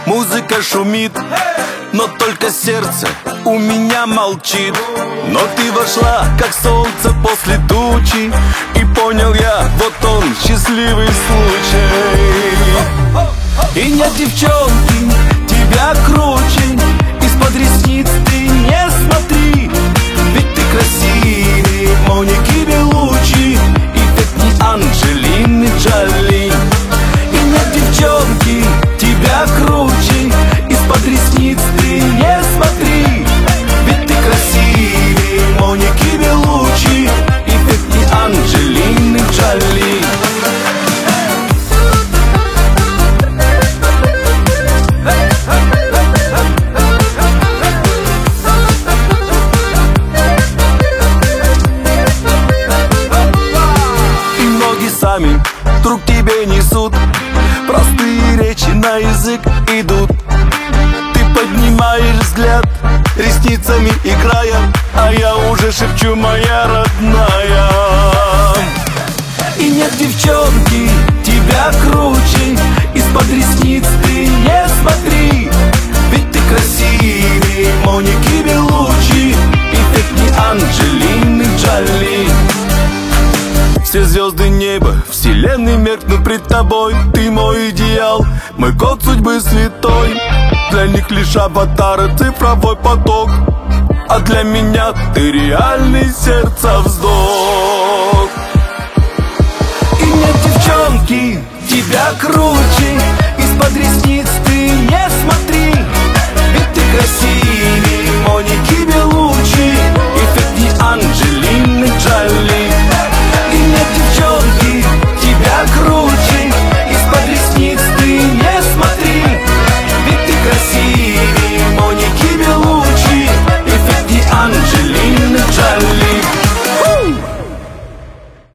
Музыка шумит, но только сердце у меня молчит. Но ты вошла, как солнце после тучи, и понял я, вот он, счастливый случай. И нет девчонки, тебя круче, из-под ресниц ты не смотри. Ведь ты красивее Моники Беллучи, и ведь не Анджелины Джоли. И нет девчонки, тебя круче, из-под ресниц ты не смотри. Ведь ты красивее Моники Беллучи, и ведь не Анджелины Джоли. И ноги сами вдруг тебе несут, простые речи на язык идут. Ты поднимаешь взгляд, ресницами играя, а я уже шепчу: моя родная. И нет девчонки, тебя круче, из-под ресниц ты не смотри. Ведь ты красивее Моники Беллучи, и ведь не Анджелины Джоли. Все звезды неба, вселенной меркнут пред тобой. Ты мой идеал, мой код судьбы святой. Для них лишь аватар, цифровой поток, а для меня ты реальный сердца вздох. И нет девчонки, тебя круче, из-под ресниц ты не смотри. Ведь ты красивее